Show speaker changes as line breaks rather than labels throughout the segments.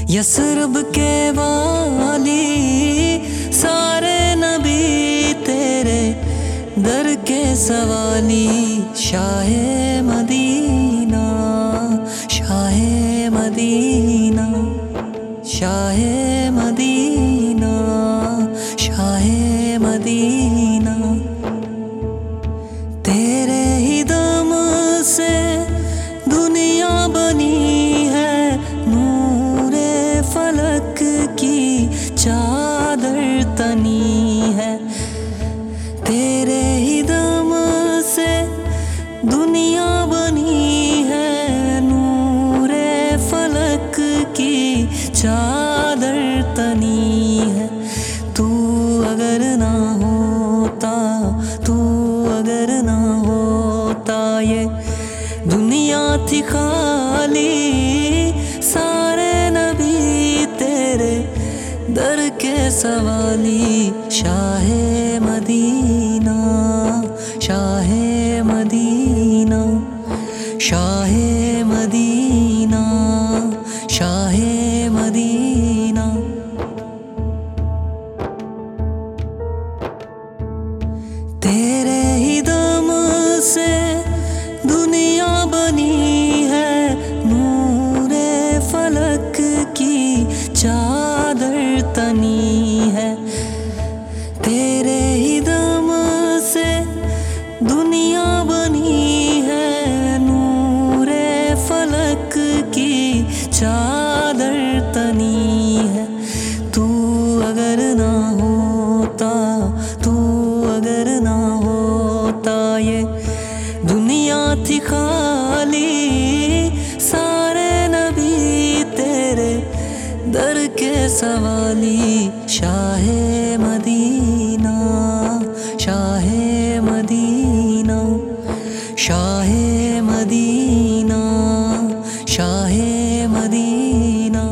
Yathrib के वाली सारे नबी तेरे दर के सवाली। शाहे मदीना, शाहे मदीना, शाहे मदीना, शाहे मदीना। तेरे ही दम से दुनिया बनी है, नूरे फलक की चादर तनी है। तेरे ही दम से दुनिया बनी है, नूरे फलक की चादर तनी है। तू अगर ना होता, तू अगर ना होता, ये दुनिया थी खाली। सारे नबी तेरे दर के सवाली। शाहे मदीना, शाहे मदीना, शाहे मदीना, शाहे मदीना। तेरे ही दम से दुनिया बनी है, नूरे फलक की चादर तनी है। तेरे ही दम से दुनिया बनी है, नूरे फलक की चादर तनी है। तू अगर ना होता, तू अगर ना होता, ये दुनिया थी खाली। सारे नबी तेरे दर के सवाली। शाहे मदीना, शाहे मदीना, शाहे मदीना, शाहे मदीना।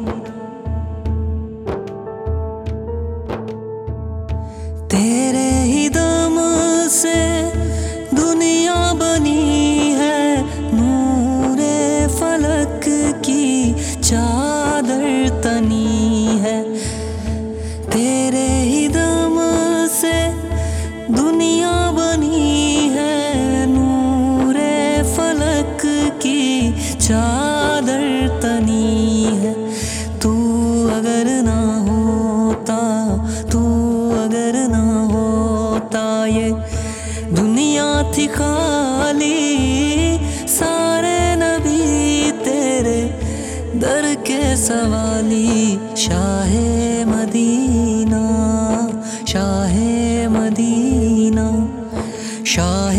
तेरे ही दम से दुनिया बनी है, नूरे फलक की चादर तनी है। तेरे ही दम से दुनिया बनी है, नूरे फलक की चादर तनी है। तू अगर ना होता, तू अगर ना होता, ये दुनिया थी खाली। सारे नबी तेरे दर के सवाली। शाहे मदीना, शाहे मदीना, शाहे